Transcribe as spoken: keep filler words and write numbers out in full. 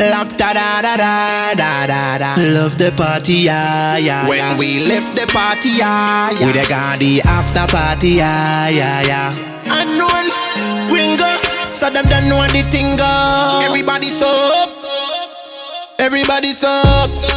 up, da da da da da da da. Love the party, yeah, yeah. When yeah. we left the party, yeah, yeah. We the got the after party, yeah, yeah, yeah. Unknown, gringo, so them don't know the thing go. Everybody so up, everybody so up.